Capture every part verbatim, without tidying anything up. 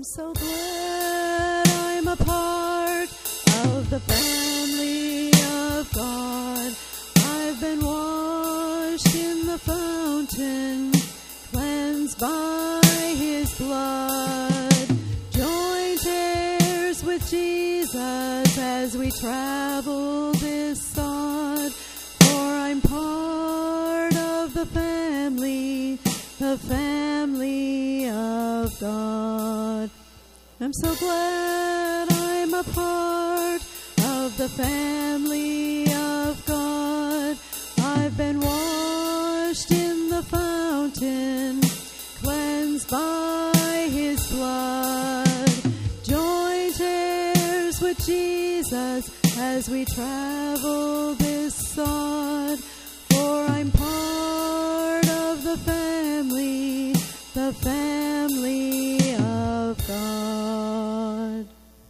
so glad I'm a part of the family of God. I've been washed in the fountain, cleansed by his blood. Joint heirs with Jesus as we travel this sod. For I'm part of the family, the family of God. I'm so glad I'm a part of the family of God. I've been washed in the fountain, cleansed by his blood. Joint heirs with Jesus as we travel this sod. For I'm part of the family, the family of God.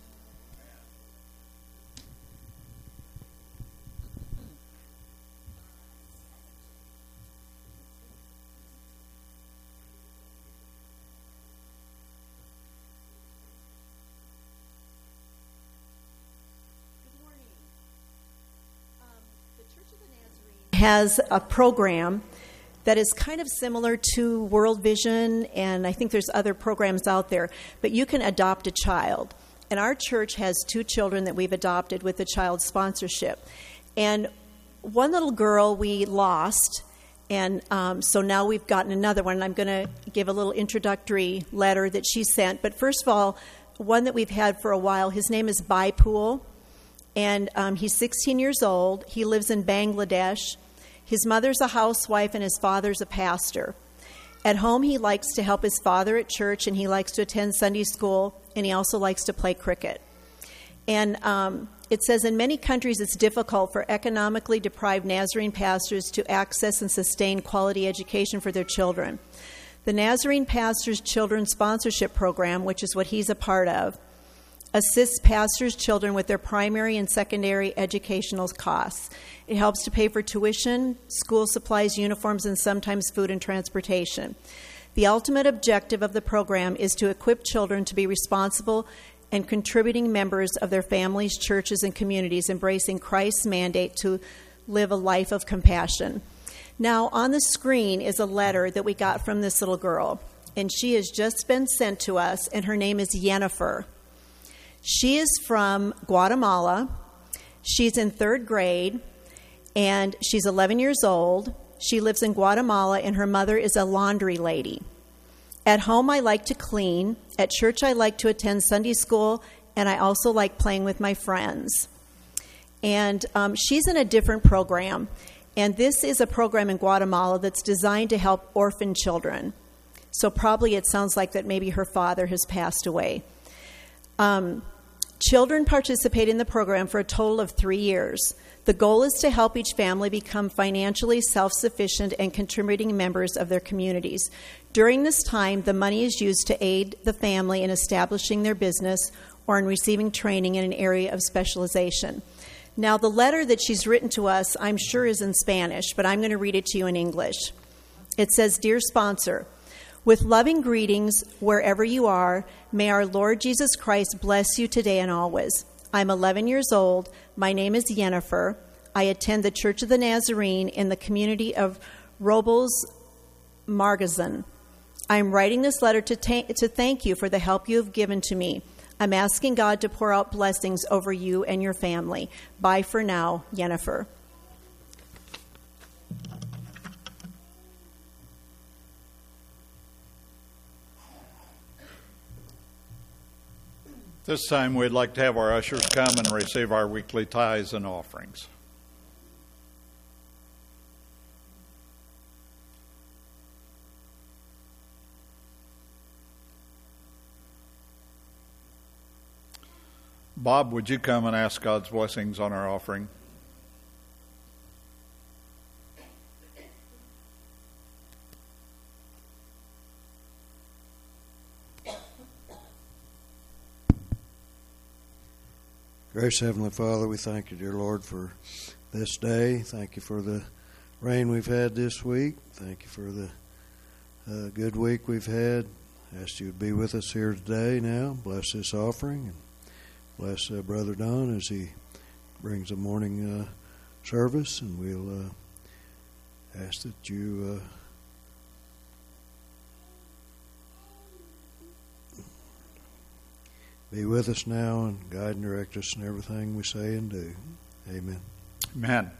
Has a program that is kind of similar to World Vision, and I think there's other programs out there, but you can adopt a child. And our church has two children that we've adopted with a child sponsorship. And one little girl we lost, and um, so now we've gotten another one. And I'm going to give a little introductory letter that she sent. But first of all, one that we've had for a while, his name is Baipool, and um, he's sixteen years old. He lives in Bangladesh. His mother's a housewife and his father's a pastor. At home, he likes to help his father at church, and he likes to attend Sunday school, and he also likes to play cricket. And um, it says, in many countries, it's difficult for economically deprived Nazarene pastors to access and sustain quality education for their children. The Nazarene Pastors Children's Sponsorship Program, which is what he's a part of, assists pastors' children with their primary and secondary educational costs. It helps to pay for tuition, school supplies, uniforms, and sometimes food and transportation. The ultimate objective of the program is to equip children to be responsible and contributing members of their families, churches, and communities, embracing Christ's mandate to live a life of compassion. Now, on the screen is a letter that we got from this little girl, and she has just been sent to us, and her name is Yennefer. She is from Guatemala. She's in third grade, and she's eleven years old. She lives in Guatemala, and her mother is a laundry lady. At home, I like to clean. At church, I like to attend Sunday school, and I also like playing with my friends. And um, she's in a different program, and this is a program in Guatemala that's designed to help orphan children. So probably it sounds like that maybe her father has passed away. Um, children participate in the program for a total of three years. The goal is to help each family become financially self-sufficient and contributing members of their communities. During this time, the money is used to aid the family in establishing their business or in receiving training in an area of specialization. Now, the letter that she's written to us, I'm sure is in Spanish, but I'm going to read it to you in English. It says, "Dear sponsor, with loving greetings wherever you are, may our Lord Jesus Christ bless you today and always. I'm eleven years old. My name is Yennefer. I attend the Church of the Nazarene in the community of Robles Margazin. I'm writing this letter to, ta- to thank you for the help you have given to me. I'm asking God to pour out blessings over you and your family. Bye for now, Yennefer." This time we'd like to have our ushers come and receive our weekly tithes and offerings. Bob, would you come and ask God's blessings on our offering? Gracious Heavenly Father, we thank you, dear Lord, for this day. Thank you for the rain we've had this week. Thank you for the uh, good week we've had. ask you to be with us here today now. Bless this offering, and bless uh, Brother Don as he brings the morning uh, service, and we'll uh, ask that you uh, be with us now and guide and direct us in everything we say and do. Amen. Amen.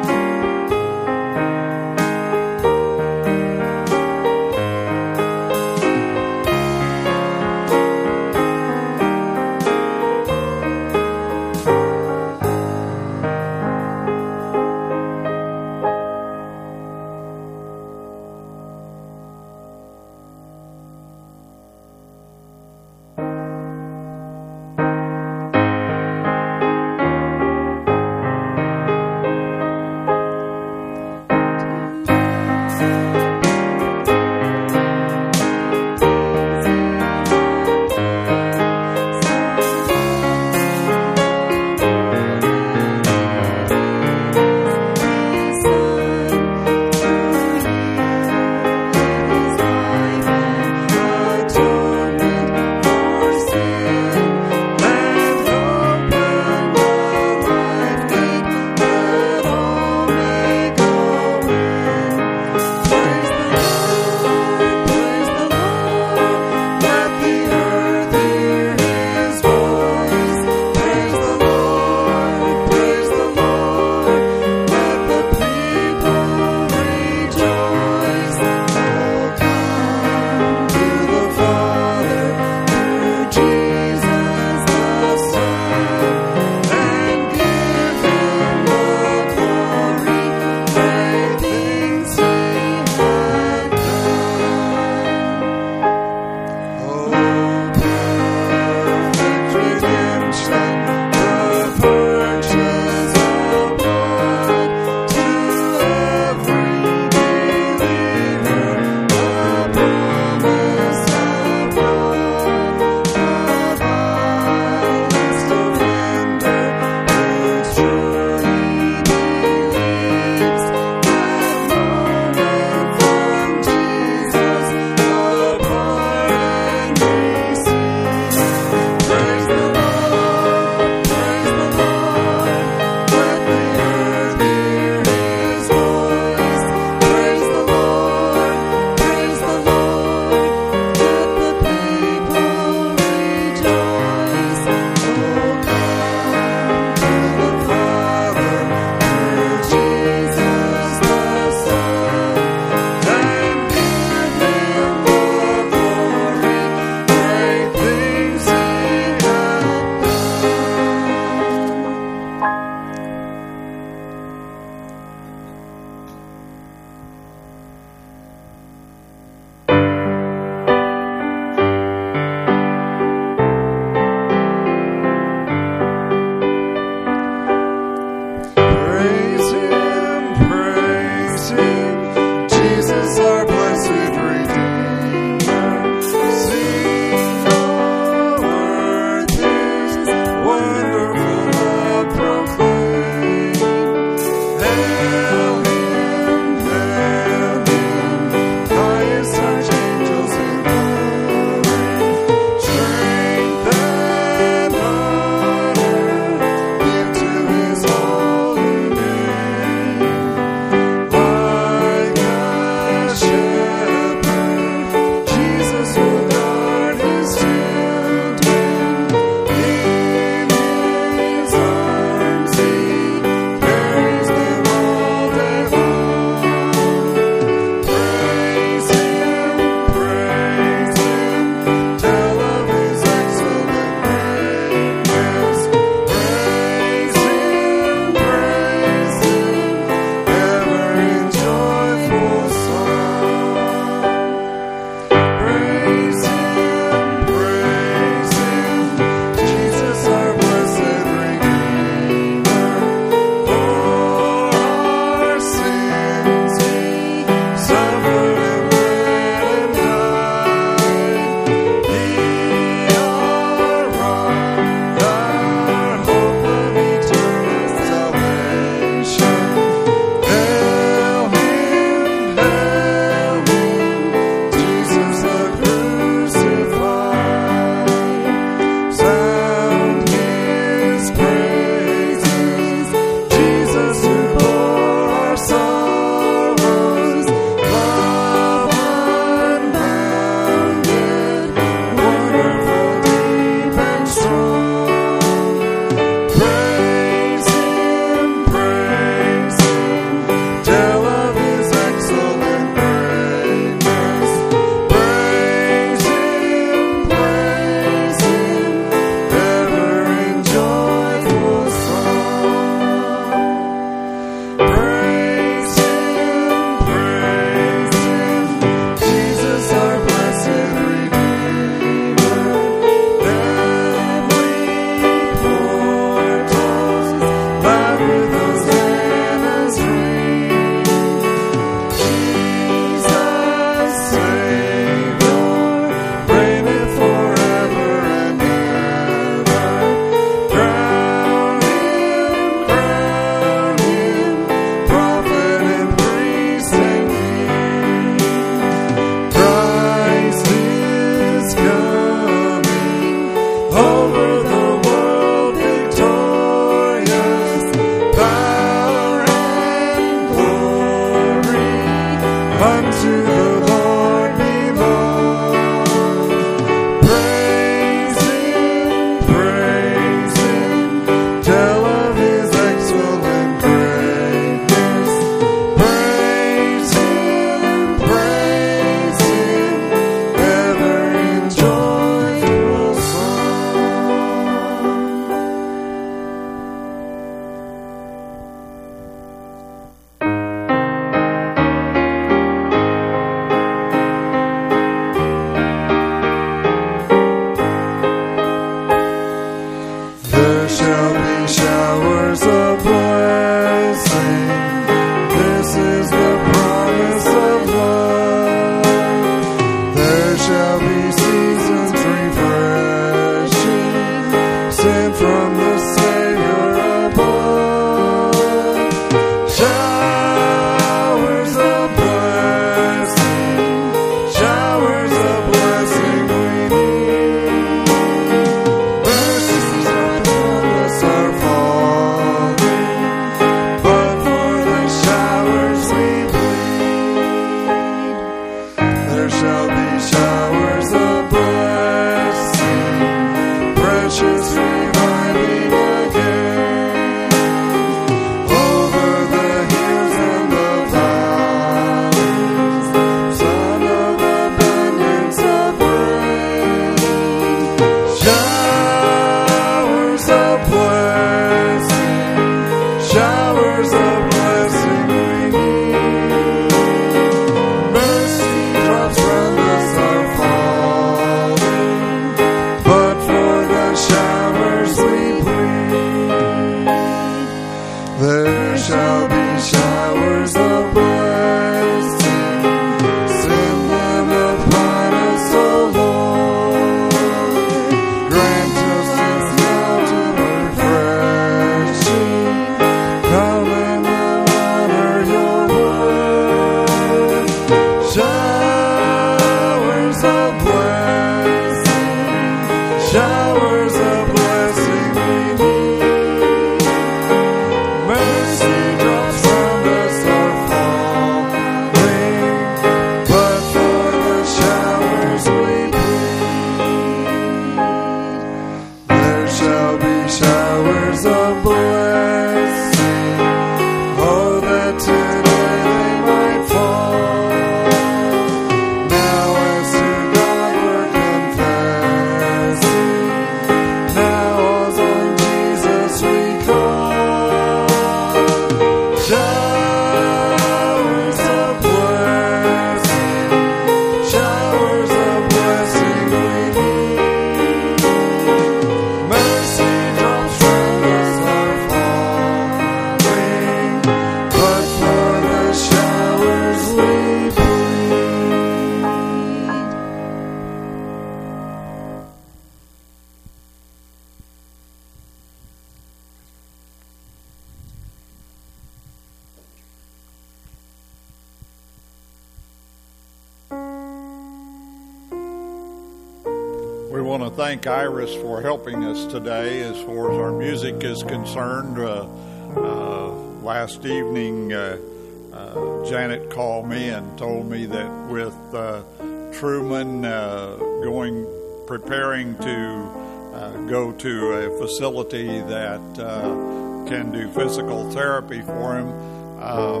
We want to thank Iris for helping us today as far as our music is concerned. Uh, uh, last evening, uh, uh, Janet called me and told me that with uh, Truman uh, going, preparing to uh, go to a facility that uh, can do physical therapy for him, uh,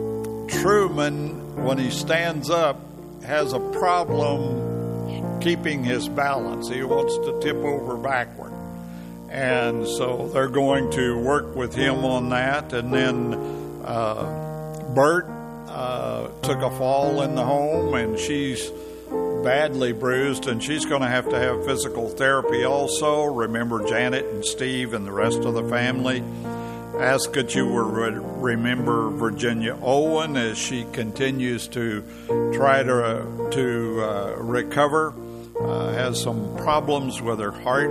Truman, when he stands up, has a problem keeping his balance. He wants to tip over backward. And so they're going to work with him on that. And then uh, Bert uh, took a fall in the home, and she's badly bruised, and she's going to have to have physical therapy also. Remember Janet and Steve and the rest of the family. Ask that you will remember Virginia Owen as she continues to try to, uh, to uh, recover. Uh, has some problems with her heart.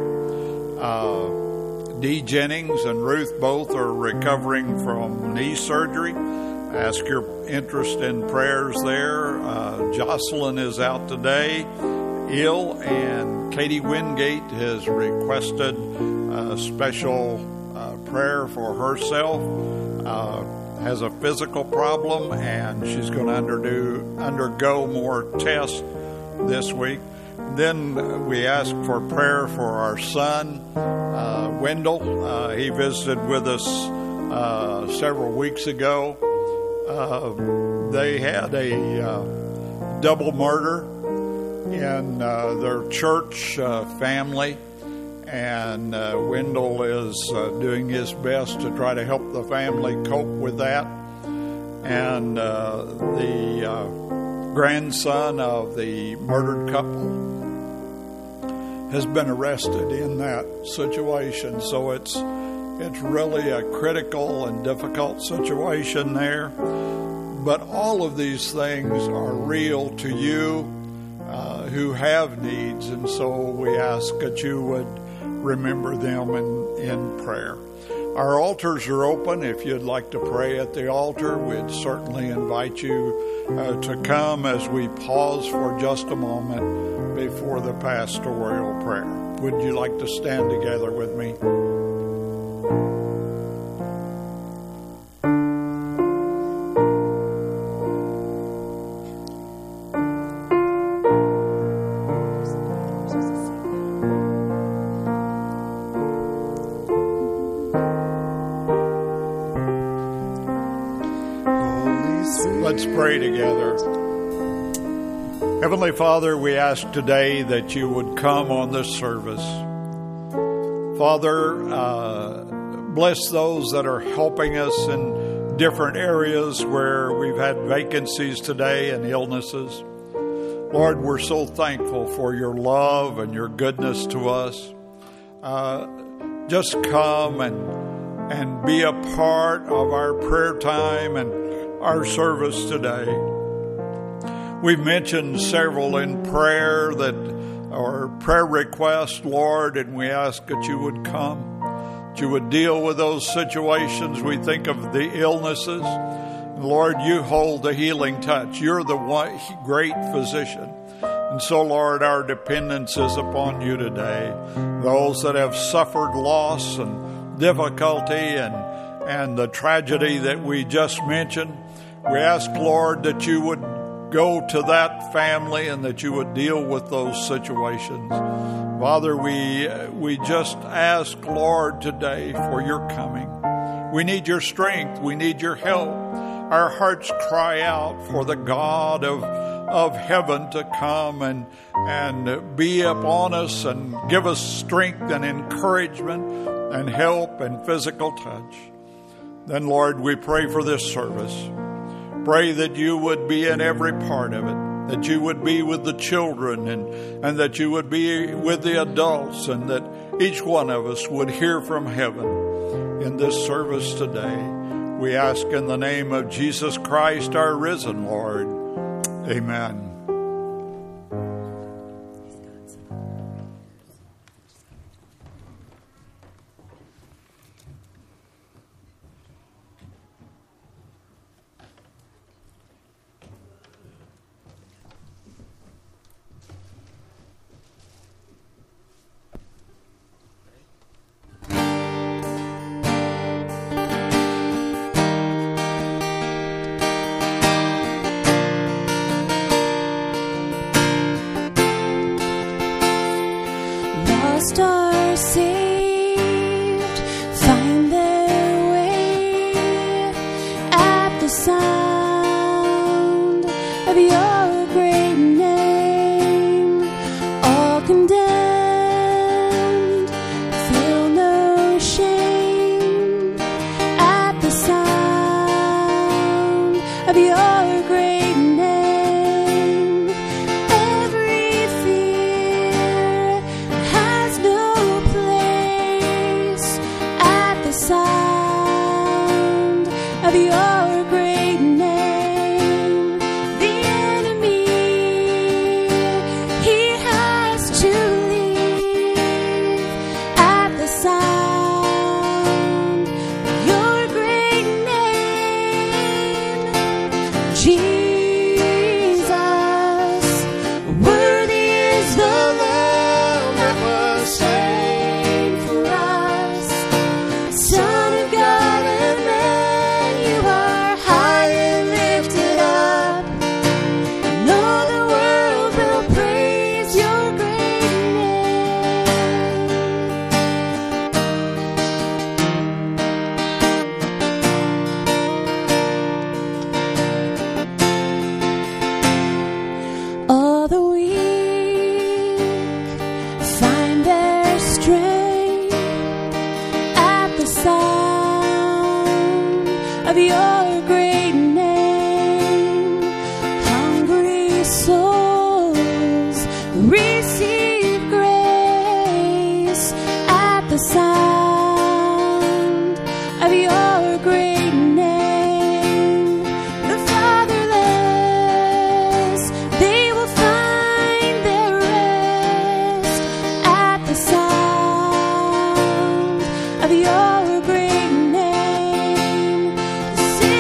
Uh, Dee Jennings and Ruth both are recovering from knee surgery. Ask your interest in prayers there. Uh, Jocelyn is out today, ill, and Katie Wingate has requested a special uh, prayer for herself. Uh, has a physical problem, and she's going to underdo, undergo more tests this week. Then we ask for prayer for our son, uh, Wendell. Uh, he visited with us uh, several weeks ago. Uh, they had a uh, double murder in uh, their church uh, family, and uh, Wendell is uh, doing his best to try to help the family cope with that. And uh, the uh, grandson of the murdered couple has been arrested in that situation. So it's it's really a critical and difficult situation there. But all of these things are real to you uh, who have needs, and so we ask that you would remember them in, in prayer. Our altars are open. If you'd like to pray at the altar, we'd certainly invite you uh, to come as we pause for just a moment before the pastoral prayer. Would you like to stand together with me? Let's pray together. Heavenly Father, we ask today that you would come on this service. Father, uh, bless those that are helping us in different areas where we've had vacancies today and illnesses. Lord, we're so thankful for your love and your goodness to us. Uh, just come and, and be a part of our prayer time and our service today. We've mentioned several in prayer that are prayer requests, Lord, and we ask that you would come, that you would deal with those situations. We think of the illnesses. Lord, you hold the healing touch. You're the one great physician. And so, Lord, our dependence is upon you today. Those that have suffered loss and difficulty and, and the tragedy that we just mentioned, we ask, Lord, that you would go to that family and that you would deal with those situations. Father, we we just ask, Lord, today for your coming. We need your strength. We need your help. Our hearts cry out for the God of, of heaven to come and, and be upon us and give us strength and encouragement and help and physical touch. Then, Lord, we pray for this service. Pray that you would be in every part of it, that you would be with the children and, and that you would be with the adults, and that each one of us would hear from heaven in this service today. We ask in the name of Jesus Christ, our risen Lord. Amen. lost are saved, find their way at the sound of your great name. All condemned, feel no shame at the sound of your great name. Every fear has no place at the sound of your great name. The enemy, he has to leave at the sound of your great name. Jesus, worthy is the Lamb that was slain for us. Son of God and man, you are high and lifted up, and all the world will praise your great name. All the weak find their strength at the sound of your great name. Hungry souls receive grace at the sound of your great name. The fatherless, they will find their rest at the sound of your great name. The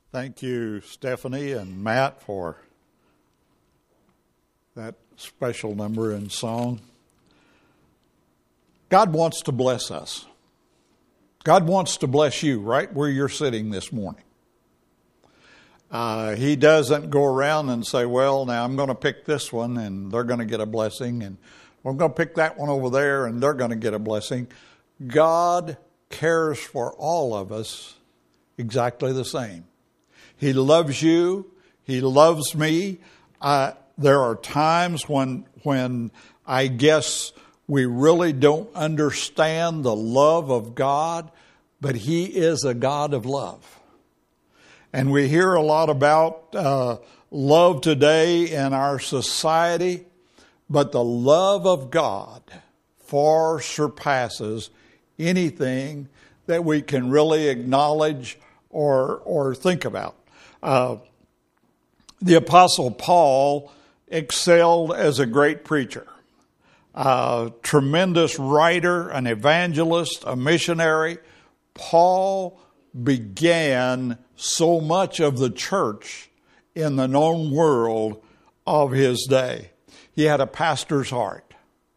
Thank you, Stephanie and Matt, for that special number and song. God wants to bless us. God wants to bless you right where you're sitting this morning. Uh, he doesn't go around and say, well, now I'm going to pick this one and they're going to get a blessing, and I'm going to pick that one over there and they're going to get a blessing. God cares for all of us exactly the same. He loves you. He loves me. Uh, there are times when, when I guess we really don't understand the love of God, but He is a God of love. And we hear a lot about uh, love today in our society, but the love of God far surpasses anything that we can really acknowledge or or think about. Uh, the Apostle Paul excelled as a great preacher, a tremendous writer, an evangelist, a missionary. Paul began so much of the church in the known world of his day. He had a pastor's heart.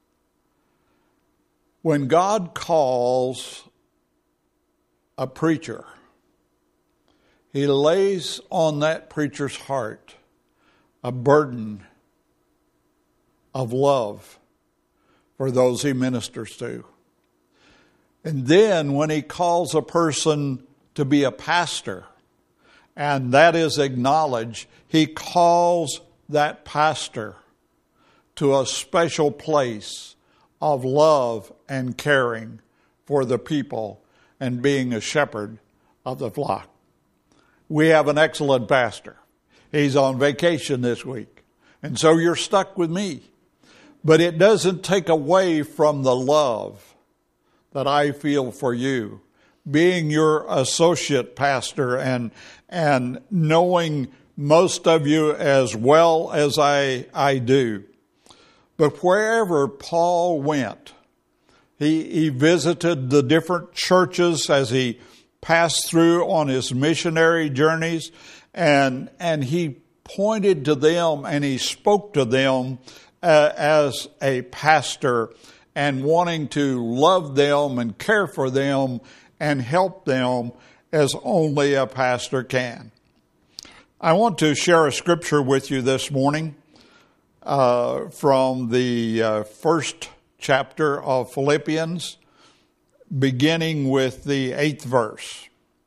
When God calls a preacher, He lays on that preacher's heart a burden of love for those he ministers to. And then when He calls a person to be a pastor, and that is acknowledged, He calls that pastor to a special place of love and caring for the people and being a shepherd of the flock. We have an excellent pastor. He's on vacation this week, and so you're stuck with me. But it doesn't take away from the love that I feel for you, being your associate pastor and and knowing most of you as well as I, I do. But wherever Paul went, he, he visited the different churches as he passed through on his missionary journeys, and and he pointed to them and he spoke to them uh, as a pastor, and wanting to love them and care for them and help them as only a pastor can. I want to share a scripture with you this morning uh, from the uh, first chapter of Philippians, beginning with the eighth verse.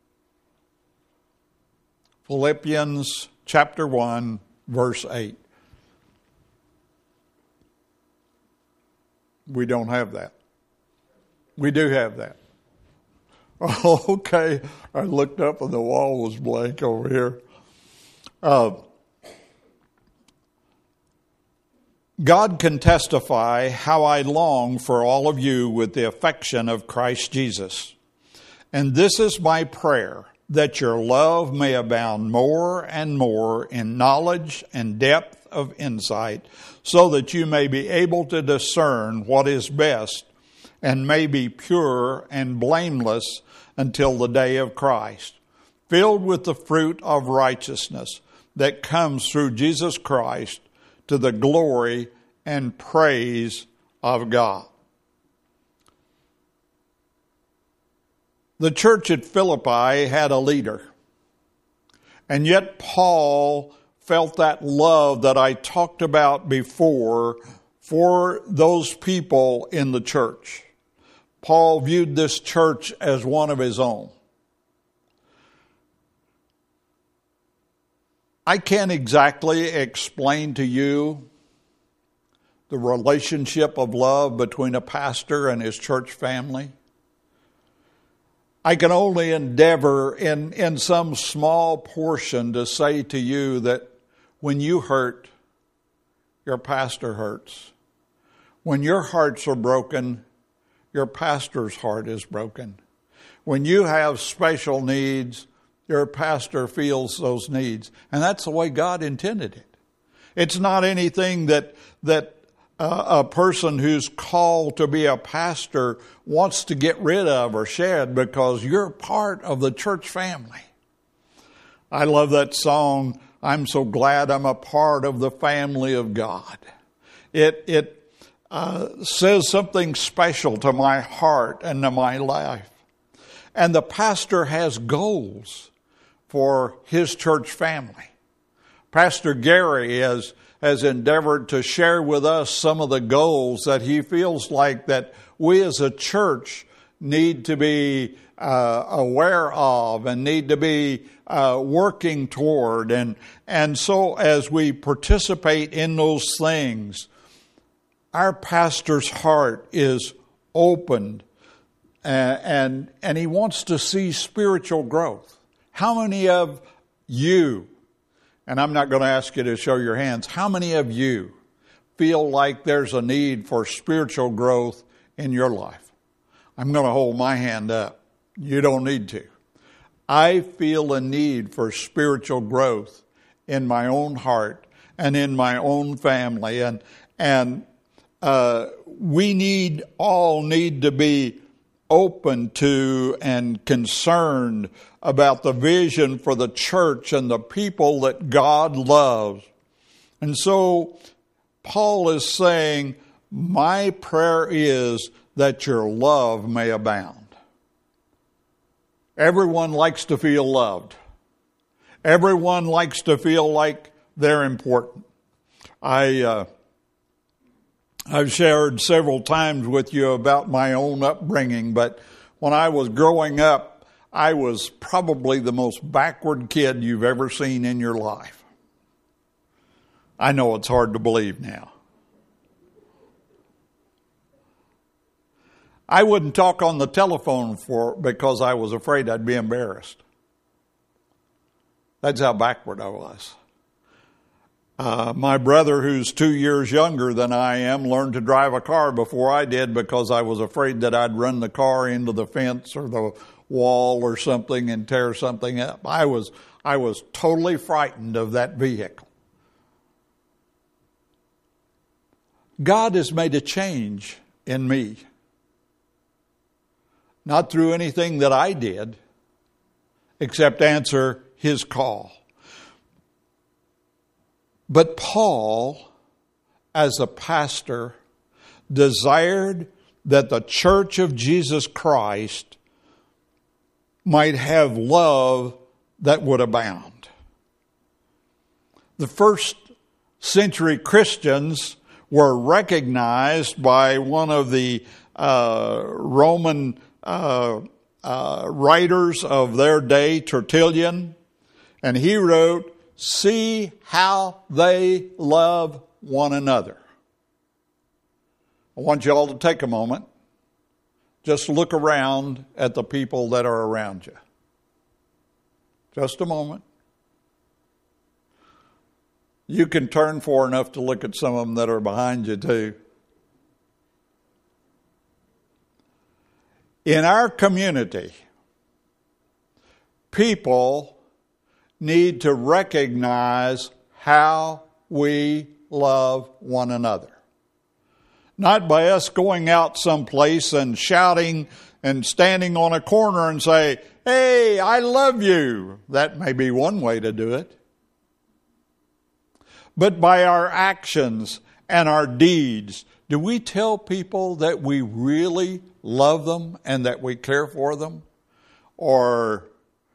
Philippians chapter one, verse eight. We don't have that. We do have that. Oh, okay. I looked up and the wall was blank over here. Uh, God can testify how I long for all of you with the affection of Christ Jesus. And this is my prayer, that your love may abound more and more in knowledge and depth of insight, so that you may be able to discern what is best and may be pure and blameless until the day of Christ, filled with the fruit of righteousness that comes through Jesus Christ to the glory and praise of God. The church at Philippi had a leader, and yet Paul felt that love that I talked about before for those people in the church. Paul viewed this church as one of his own. I can't exactly explain to you the relationship of love between a pastor and his church family. I can only endeavor in, in some small portion to say to you that when you hurt, your pastor hurts. When your hearts are broken, your pastor's heart is broken. When you have special needs, your pastor feels those needs. And that's the way God intended it. It's not anything that that uh, a person who's called to be a pastor wants to get rid of or shed, because you're part of the church family. I love that song, I'm so glad I'm a part of the family of God. It, it uh, says something special to my heart and to my life. And the pastor has goals for his church family. Pastor Gary has, has endeavored to share with us some of the goals that he feels like that we as a church need to be uh, aware of and need to be uh, working toward. And, and so as we participate in those things, our pastor's heart is opened and, and, and he wants to see spiritual growth. How many of you, and I'm not going to ask you to show your hands, how many of you feel like there's a need for spiritual growth in your life? I'm going to hold my hand up. You don't need to. I feel a need for spiritual growth in my own heart and in my own family. And, and uh, we need, all need to be open to and concerned about the vision for the church and the people that God loves. And so Paul is saying, my prayer is that your love may abound. Everyone likes to feel loved. Everyone likes to feel like they're important. I, uh, I've shared several times with you about my own upbringing, but when I was growing up, I was probably the most backward kid you've ever seen in your life. I know it's hard to believe now. I wouldn't talk on the telephone for because I was afraid I'd be embarrassed. That's how backward I was. Uh, my brother, who's two years younger than I am, learned to drive a car before I did because I was afraid that I'd run the car into the fence or the wall or something and tear something up. I was, I was totally frightened of that vehicle. God has made a change in me. Not through anything that I did, except answer His call. But Paul, as a pastor, desired that the church of Jesus Christ might have love that would abound. The first century Christians were recognized by one of the uh, Roman uh, uh, writers of their day, Tertullian, and he wrote, "See how they love one another." I want you all to take a moment. Just look around at the people that are around you. Just a moment. You can turn far enough to look at some of them that are behind you too. In our community, people need to recognize how we love one another. Not by us going out someplace and shouting and standing on a corner and say, "Hey, I love you." That may be one way to do it. But by our actions and our deeds, do we tell people that we really love them and that we care for them? Or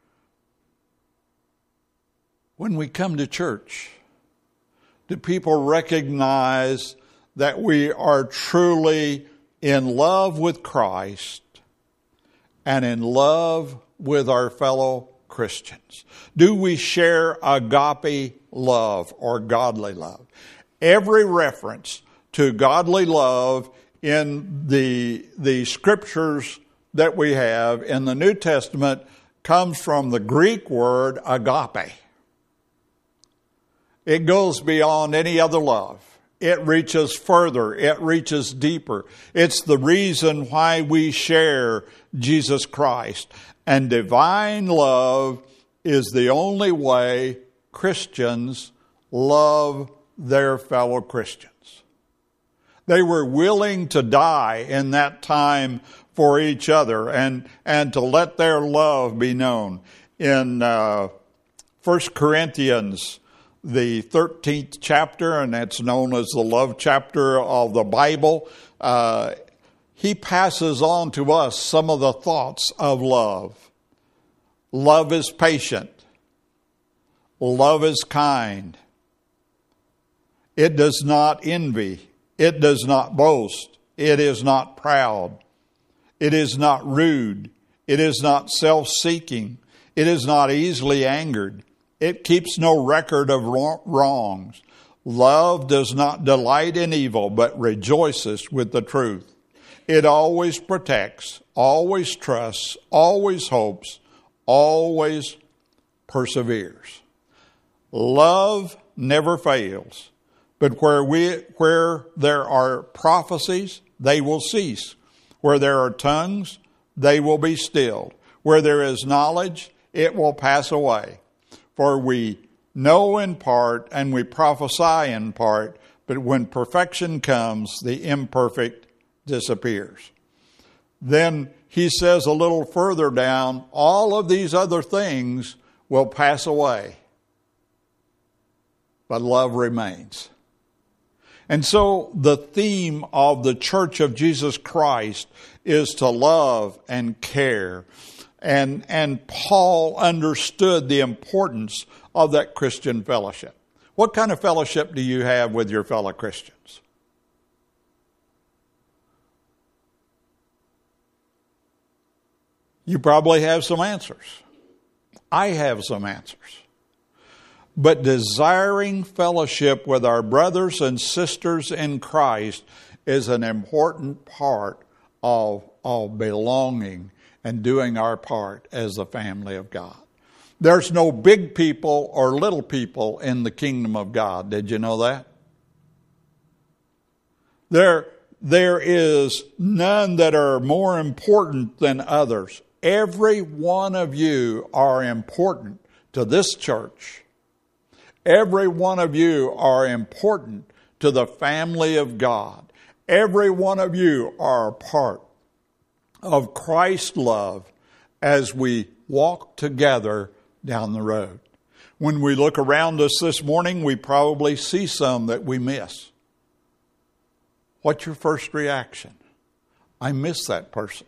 when we come to church, do people recognize that we are truly in love with Christ and in love with our fellow Christians? Do we share agape love or godly love? Every reference to godly love in the, the scriptures that we have in the New Testament comes from the Greek word agape. It goes beyond any other love. It reaches further. It reaches deeper. It's the reason why we share Jesus Christ. And divine love is the only way Christians love their fellow Christians. They were willing to die in that time for each other and, and to let their love be known. In uh, First Corinthians, the thirteenth chapter, and that's known as the love chapter of the Bible, uh, he passes on to us some of the thoughts of love. Love is patient. Love is kind. It does not envy. It does not boast. It is not proud. It is not rude. It is not self-seeking. It is not easily angered. It keeps no record of wrongs. Love does not delight in evil, but rejoices with the truth. It always protects, always trusts, always hopes, always perseveres. Love never fails, but where we where there are prophecies, they will cease. Where there are tongues, they will be stilled. Where there is knowledge, it will pass away. For we know in part and we prophesy in part, but when perfection comes, the imperfect disappears. Then he says a little further down, all of these other things will pass away, but love remains. And so the theme of the Church of Jesus Christ is to love and care. And, and Paul understood the importance of that Christian fellowship. What kind of fellowship do you have with your fellow Christians? You probably have some answers. I have some answers. But desiring fellowship with our brothers and sisters in Christ is an important part of, of belonging and doing our part as the family of God. There's no big people or little people in the kingdom of God. Did you know that? There, there is none that are more important than others. Every one of you are important to this church. Every one of you are important to the family of God. Every one of you are a part of Christ's love as we walk together down the road. When we look around us this morning, we probably see some that we miss. What's your first reaction? I miss that person.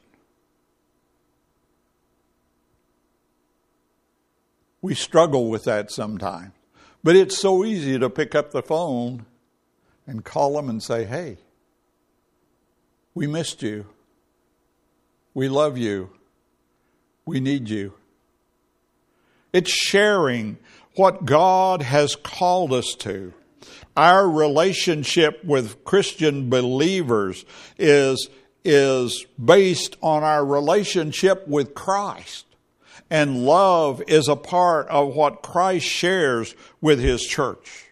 We struggle with that sometimes. But it's so easy to pick up the phone and call them and say, hey, we missed you. We love you. We need you. It's sharing what God has called us to. Our relationship with Christian believers is, is based on our relationship with Christ. And love is a part of what Christ shares with His church.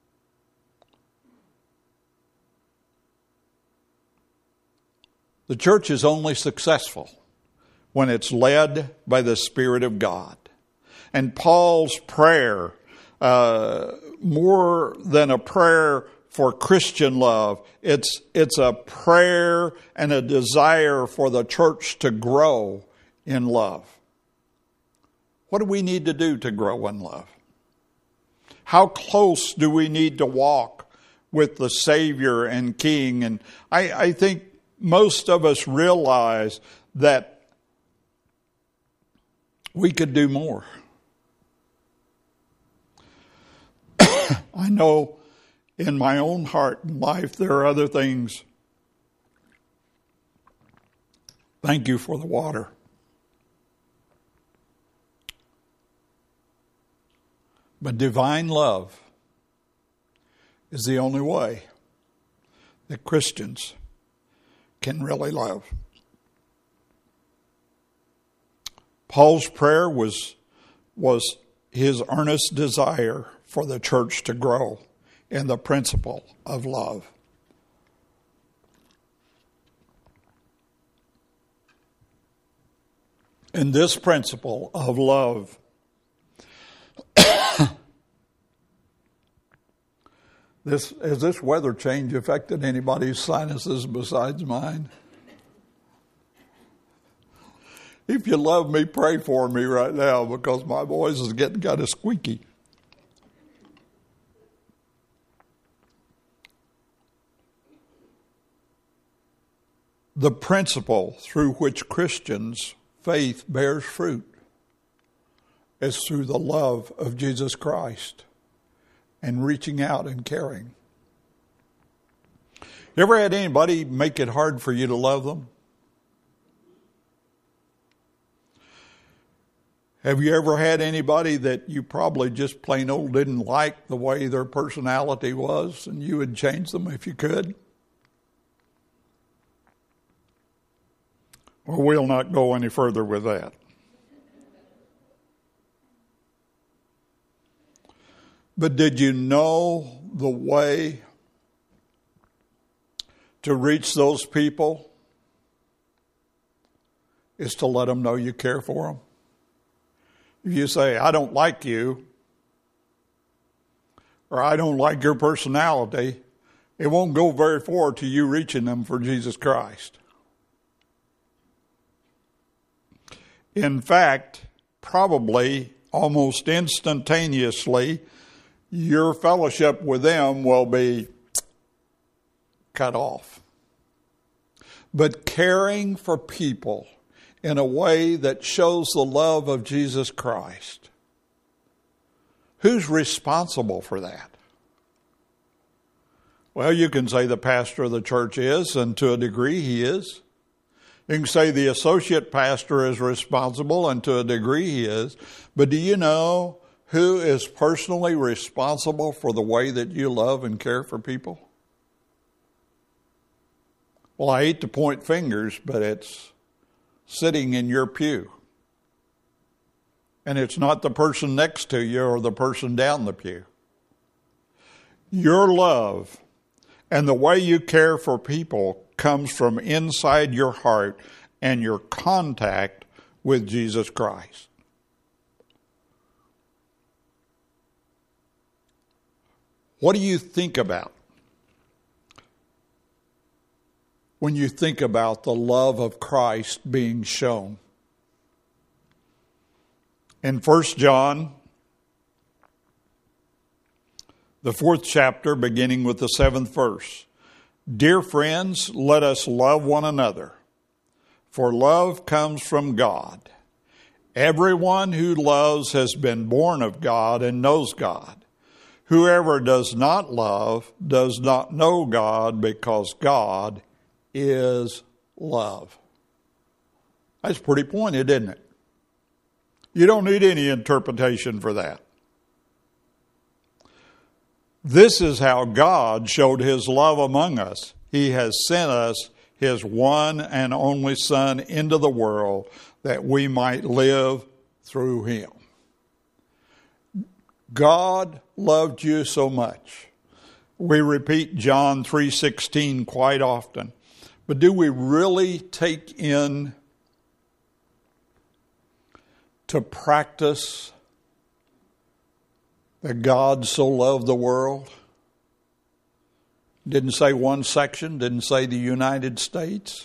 The church is only successful when it's led by the Spirit of God. And Paul's prayer, uh, more than a prayer for Christian love, it's, it's a prayer and a desire for the church to grow in love. What do we need to do to grow in love? How close do we need to walk with the Savior and King? And I, I think most of us realize that we could do more. I know in my own heart and life there are other things. Thank you for the water. But divine love is the only way that Christians can really love. Paul's prayer was, was his earnest desire for the church to grow in the principle of love. And this principle of love This, has this weather change affected anybody's sinuses besides mine? If you love me, pray for me right now because my voice is getting kind of squeaky. The principle through which Christians' faith bears fruit is through the love of Jesus Christ and reaching out and caring. You ever had anybody make it hard for you to love them? Have you ever had anybody that you probably just plain old didn't like the way their personality was and you would change them if you could? Well, we'll not go any further with that. But did you know the way to reach those people is to let them know you care for them? If you say, I don't like you, or I don't like your personality, it won't go very far to you reaching them for Jesus Christ. In fact, probably almost instantaneously, your fellowship with them will be cut off. But caring for people in a way that shows the love of Jesus Christ, who's responsible for that? Well, you can say the pastor of the church is, and to a degree he is. You can say the associate pastor is responsible, and to a degree he is. But do you know who is personally responsible for the way that you love and care for people? Well, I hate to point fingers, but it's sitting in your pew. And it's not the person next to you or the person down the pew. Your love and the way you care for people comes from inside your heart and your contact with Jesus Christ. What do you think about when you think about the love of Christ being shown? In First John, the fourth chapter, beginning with the seventh verse, dear friends, let us love one another, for love comes from God. Everyone who loves has been born of God and knows God. Whoever does not love does not know God, because God is love. That's pretty pointed, isn't it? You don't need any interpretation for that. This is how God showed his love among us. He has sent us his one and only Son into the world that we might live through him. God loved you so much. We repeat John three sixteen quite often. But do we really take in to practice that God so loved the world? Didn't say one section, didn't say the United States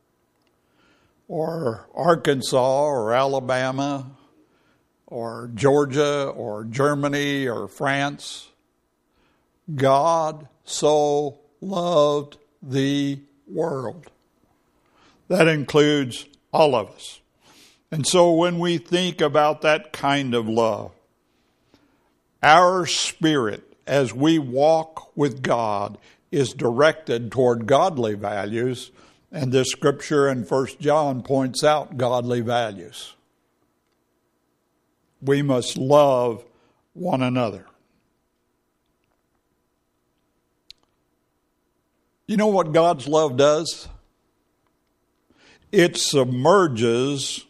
or Arkansas or Alabama or Georgia or Germany or France. God so loved the world. That includes all of us. And so when we think about that kind of love, our spirit as we walk with God is directed toward godly values, and this scripture in First John points out godly values. We must love one another. You know what God's love does? It submerges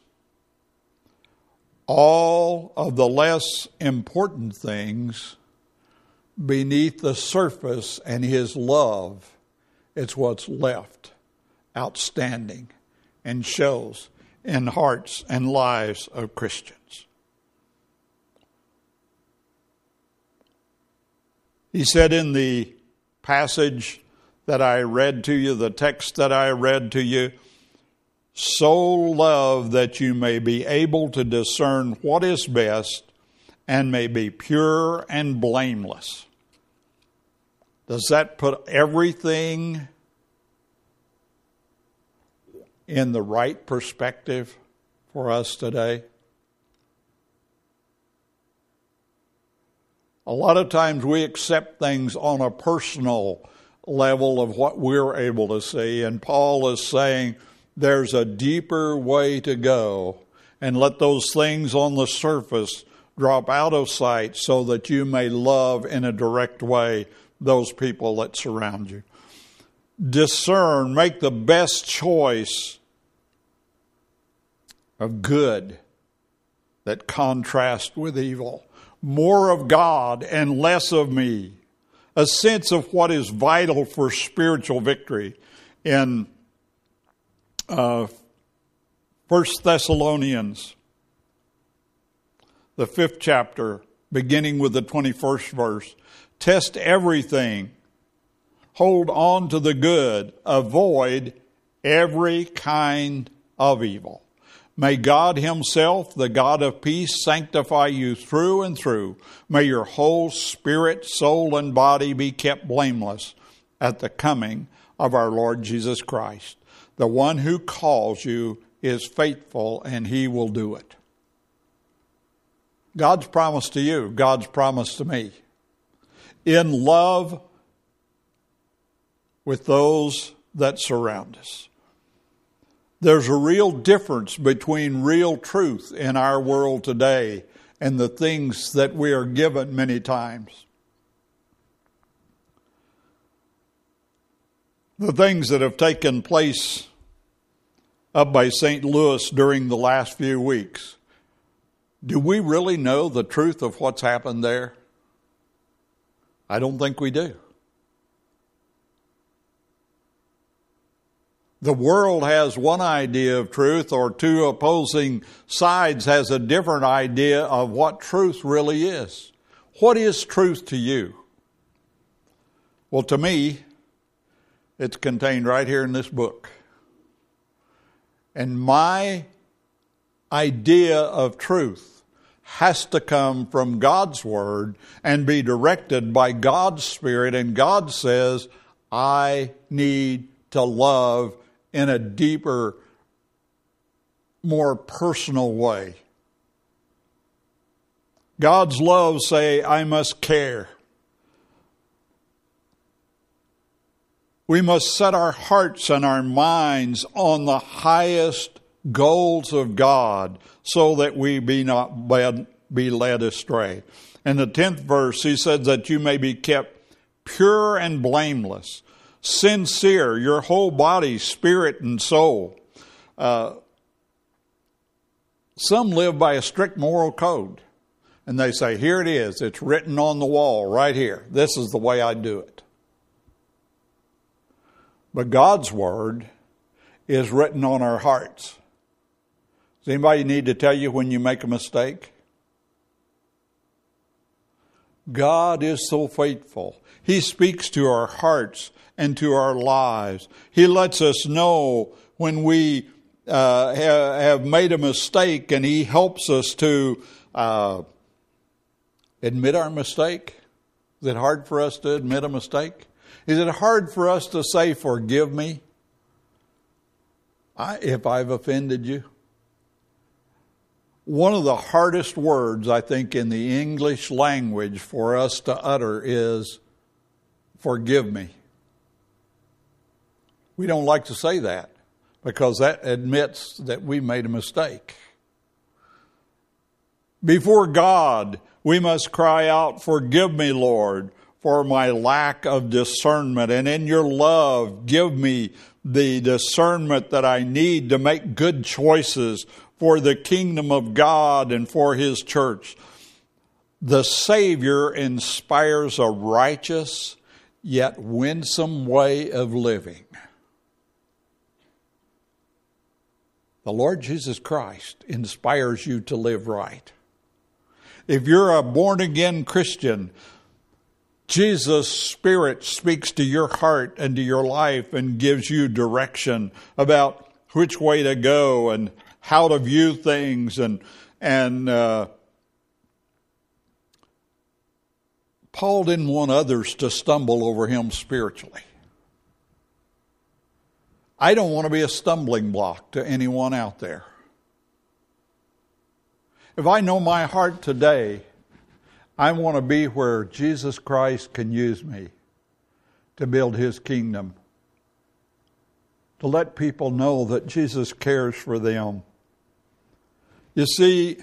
all of the less important things beneath the surface, and his love, it's what's left outstanding and shows in hearts and lives of Christians. He said in the passage that I read to you, the text that I read to you, so love that you may be able to discern what is best and may be pure and blameless. Does that put everything in the right perspective for us today? A lot of times we accept things on a personal level of what we're able to see, and Paul is saying there's a deeper way to go, and let those things on the surface drop out of sight so that you may love in a direct way those people that surround you. Discern, make the best choice of good that contrasts with evil. More of God and less of me. A sense of what is vital for spiritual victory. In uh, First Thessalonians, the fifth chapter, beginning with the twenty-first verse, test everything, hold on to the good, avoid every kind of evil. May God himself, the God of peace, sanctify you through and through. May your whole spirit, soul, and body be kept blameless at the coming of our Lord Jesus Christ. The one who calls you is faithful, and he will do it. God's promise to you, God's promise to me. In love with those that surround us. There's a real difference between real truth in our world today and the things that we are given many times. The things that have taken place up by Saint Louis during the last few weeks. Do we really know the truth of what's happened there? I don't think we do. The world has one idea of truth, or two opposing sides has a different idea of what truth really is. What is truth to you? Well, to me, it's contained right here in this book. And my idea of truth has to come from God's Word and be directed by God's Spirit. And God says, I need to love in a deeper, more personal way. God's love say, I must care. We must set our hearts and our minds on the highest goals of God so that we be not led, be led astray. In the tenth verse, he says that you may be kept pure and blameless, sincere, your whole body, spirit, and soul. Uh, some live by a strict moral code. And they say, here it is. It's written on the wall right here. This is the way I do it. But God's Word is written on our hearts. Does anybody need to tell you when you make a mistake? God is so faithful. He speaks to our hearts and to our lives. He lets us know when we uh, ha- have made a mistake, and He helps us to uh, admit our mistake. Is it hard for us to admit a mistake? Is it hard for us to say, forgive me I, if I've offended you? One of the hardest words, I think, in the English language for us to utter is, forgive me. We don't like to say that because that admits that we made a mistake. Before God, we must cry out, forgive me, Lord, for my lack of discernment. And in your love, give me the discernment that I need to make good choices for the kingdom of God and for His church. The Savior inspires a righteous yet winsome way of living. The Lord Jesus Christ inspires you to live right. If you're a born-again Christian, Jesus' Spirit speaks to your heart and to your life and gives you direction about which way to go and how to view things. And, and uh, Paul didn't want others to stumble over him spiritually. I don't want to be a stumbling block to anyone out there. If I know my heart today, I want to be where Jesus Christ can use me to build His kingdom, to let people know that Jesus cares for them. You see,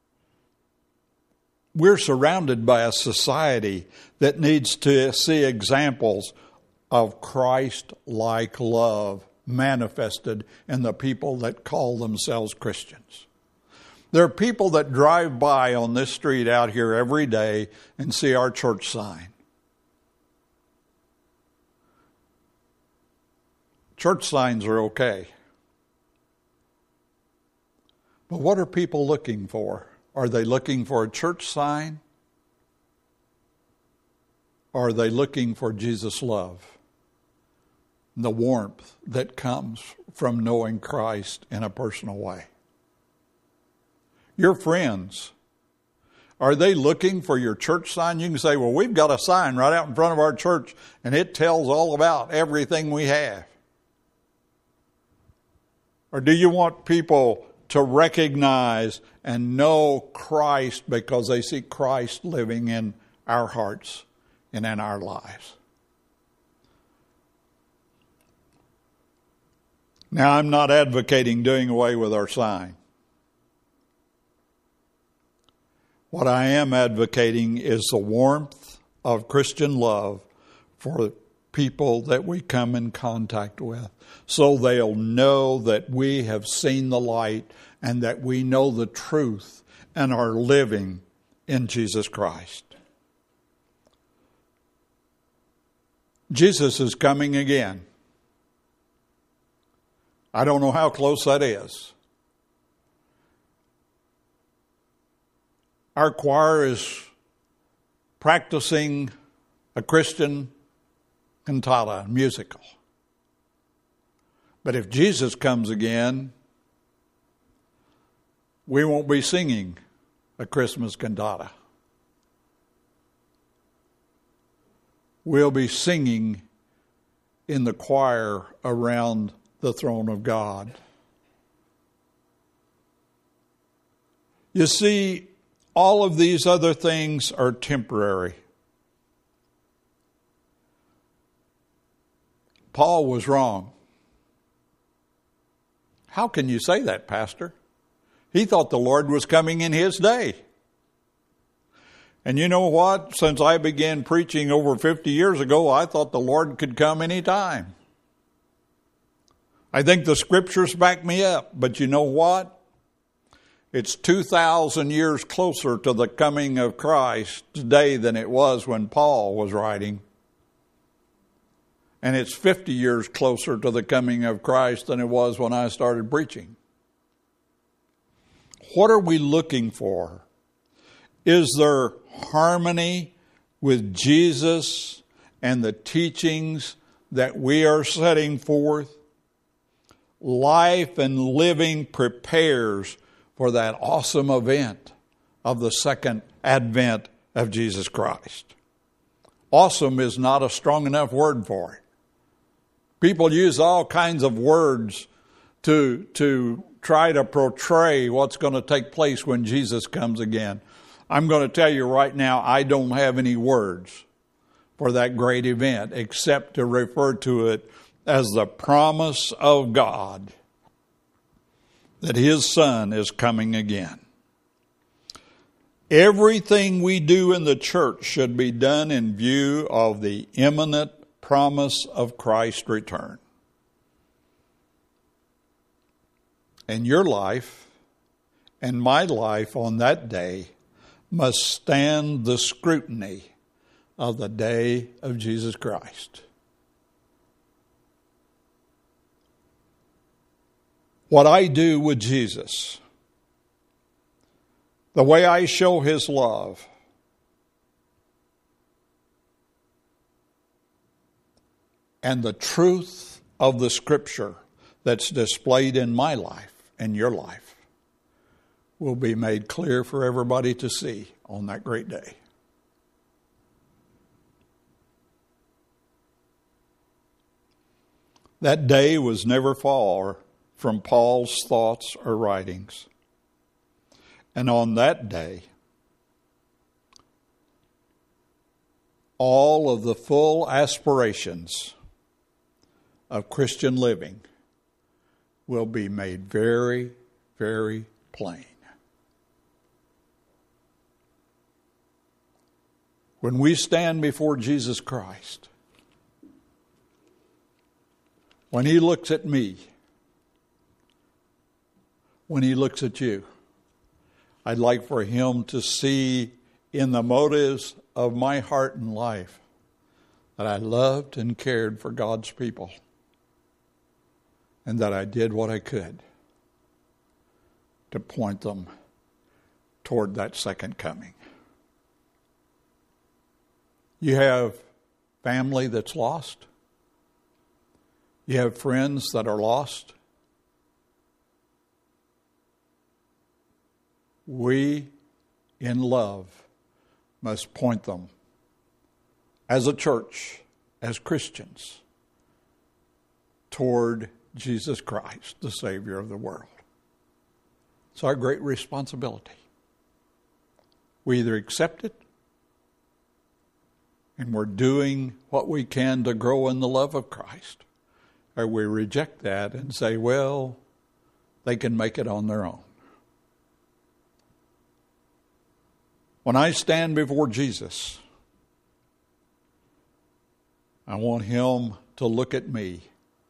we're surrounded by a society that needs to see examples of Christ-like love manifested in the people that call themselves Christians. There are people that drive by on this street out here every day and see our church sign. Church signs are okay. But what are people looking for? Are they looking for a church sign? Or are they looking for Jesus' love? The warmth that comes from knowing Christ in a personal way. Your friends, are they looking for your church sign? You can say, well, we've got a sign right out in front of our church and it tells all about everything we have. Or do you want people to recognize and know Christ because they see Christ living in our hearts and in our lives? Now, I'm not advocating doing away with our sign. What I am advocating is the warmth of Christian love for people that we come in contact with, so they'll know that we have seen the light and that we know the truth and are living in Jesus Christ. Jesus is coming again. I don't know how close that is. Our choir is practicing a Christian cantata, musical. But if Jesus comes again, we won't be singing a Christmas cantata. We'll be singing in the choir around the throne of God. You see, all of these other things are temporary. Paul was wrong. How can you say that, Pastor? He thought the Lord was coming in his day. And you know what? Since I began preaching over fifty years ago, I thought the Lord could come any time. I think the scriptures back me up. But you know what? It's two thousand years closer to the coming of Christ today than it was when Paul was writing. And it's fifty years closer to the coming of Christ than it was when I started preaching. What are we looking for? Is there harmony with Jesus and the teachings that we are setting forth? Life and living prepares for that awesome event of the second advent of Jesus Christ. Awesome is not a strong enough word for it. People use all kinds of words to, to try to portray what's going to take place when Jesus comes again. I'm going to tell you right now, I don't have any words for that great event except to refer to it as the promise of God that His Son is coming again. Everything we do in the church should be done in view of the imminent promise of Christ's return. And your life and my life on that day must stand the scrutiny of the day of Jesus Christ. What I do with Jesus, the way I show His love, and the truth of the Scripture that's displayed in my life and your life will be made clear for everybody to see on that great day. That day was never far from Paul's thoughts or writings. And on that day, all of the full aspirations of Christian living will be made very, very plain. When we stand before Jesus Christ, when He looks at me, when He looks at you, I'd like for Him to see in the motives of my heart and life that I loved and cared for God's people and that I did what I could to point them toward that second coming. You have family that's lost. You have friends that are lost. We, in love, must point them as a church, as Christians, toward Jesus Christ, the Savior of the world. It's our great responsibility. We either accept it, and we're doing what we can to grow in the love of Christ, or we reject that and say, well, they can make it on their own. When I stand before Jesus, I want Him to look at me.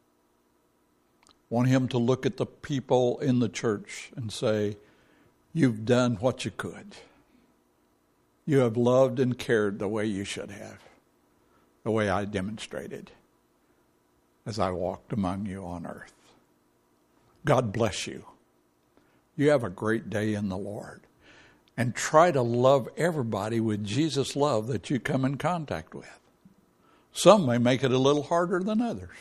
I want Him to look at the people in the church and say, you've done what you could. You have loved and cared the way you should have, the way I demonstrated as I walked among you on earth. God bless you. You have a great day in the Lord. And try to love everybody with Jesus' love that you come in contact with. Some may make it a little harder than others.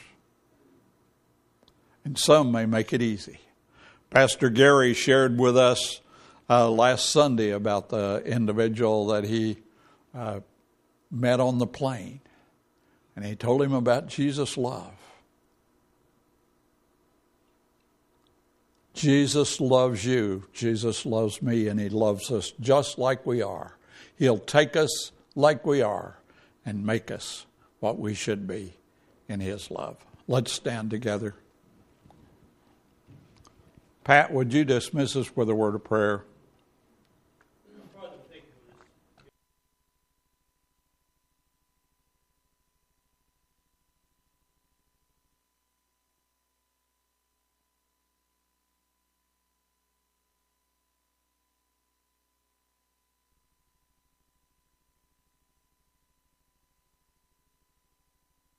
And some may make it easy. Pastor Gary shared with us uh, last Sunday about the individual that he uh, met on the plane. And he told him about Jesus' love. Jesus loves you. Jesus loves me, and He loves us just like we are. He'll take us like we are and make us what we should be in His love. Let's stand together. Pat, would you dismiss us with a word of prayer?